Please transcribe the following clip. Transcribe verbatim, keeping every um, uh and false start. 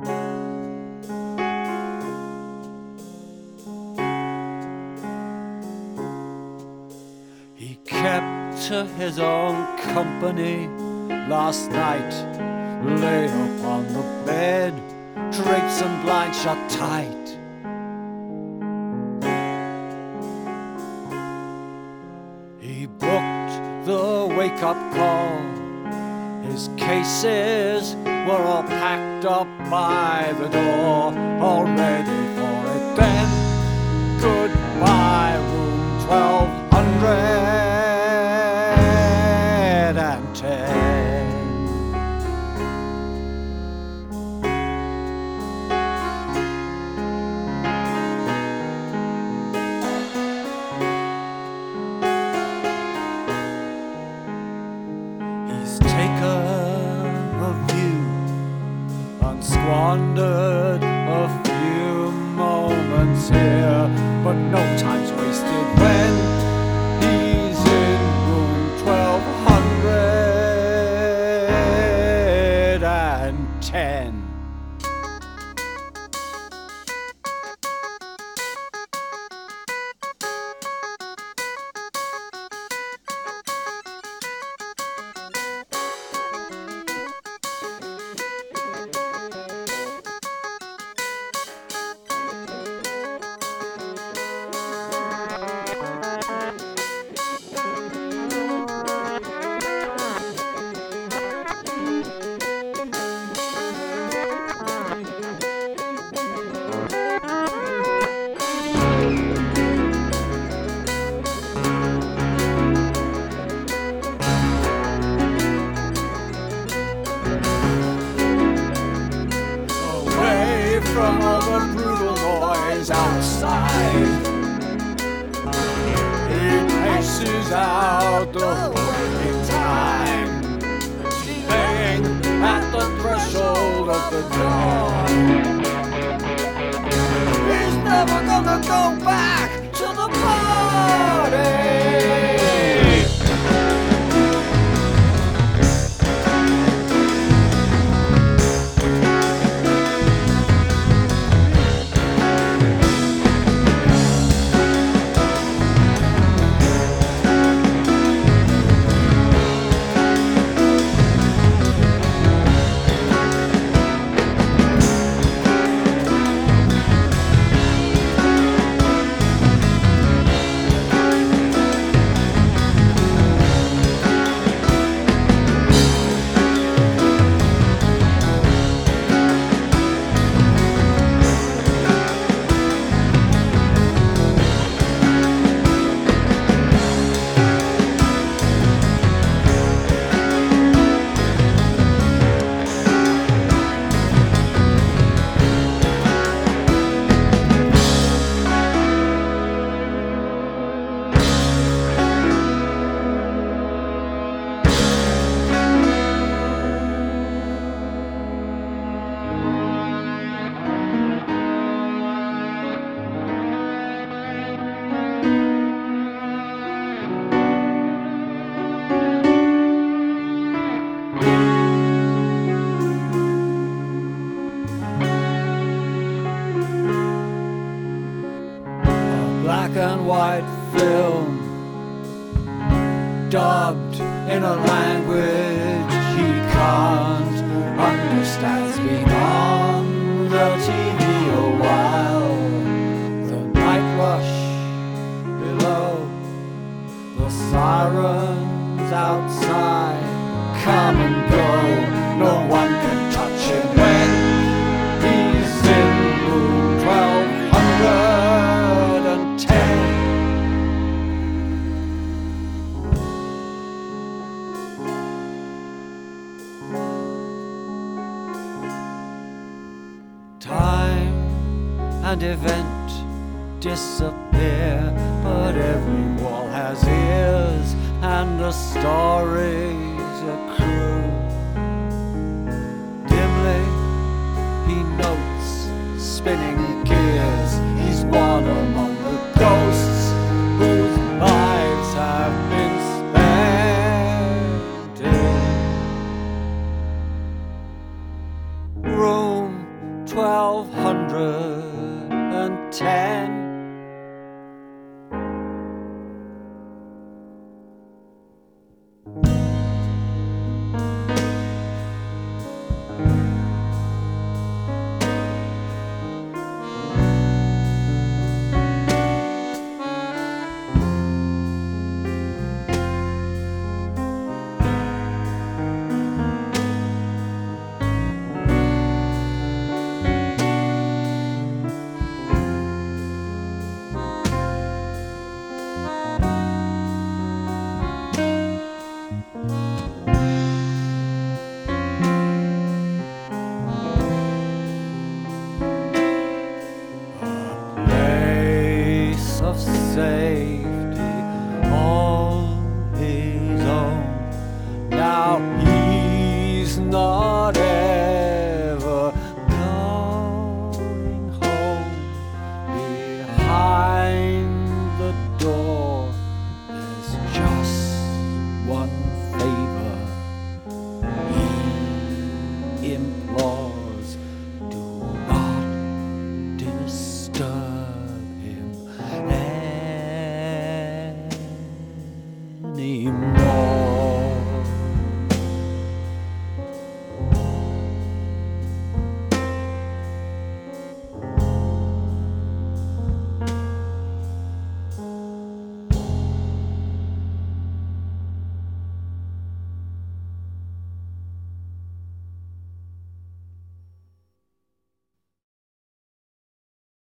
He kept to his own company last night, lay upon the bed, drapes and blinds shut tight. He booked the wake-up call. His cases were all packed up by the door, all ready for it then. Goodbye, room twelve ten. He's taken a view, unsquandered a few moments here, but no time's wasted when he's in room twelve ten. From all the brutal noise outside, he paces out the waiting time, laying at the threshold of the door. He's never gonna go back to the party. Black and white film, dubbed in a language he can't understand, been on the T V a while. The night rush below, the sirens outside come and go. No one can touch him when he's in room twelve ten. Time and event disappear, but every wall has ears and the stories accrue. Dimly he notes spinning gears. He's one among the ghosts whose lives have been spent in room twelve hundred and ten.